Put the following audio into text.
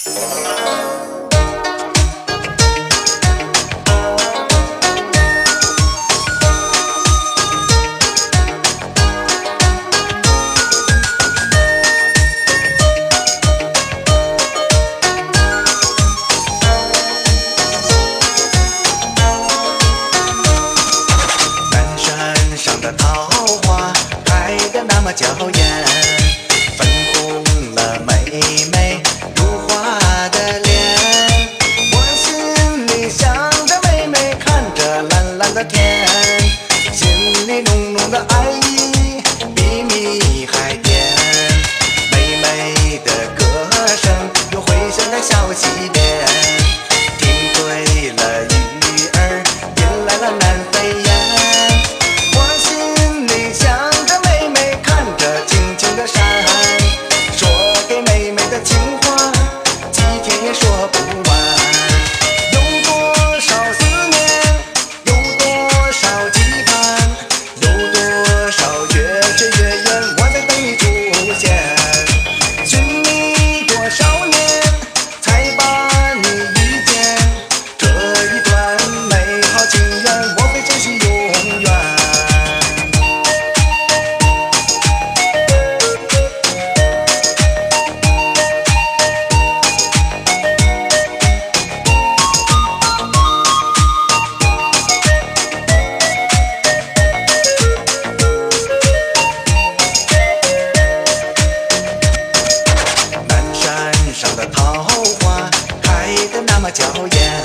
桃花开得那么娇艳，粉红了妹妹如花的脸。我心里想着妹妹，看着蓝蓝的天，心里浓浓的爱意比蜜还甜。妹妹的歌声又回响在小溪边，听对了鱼儿，引来了南飞雁。桃花开得那么娇艳。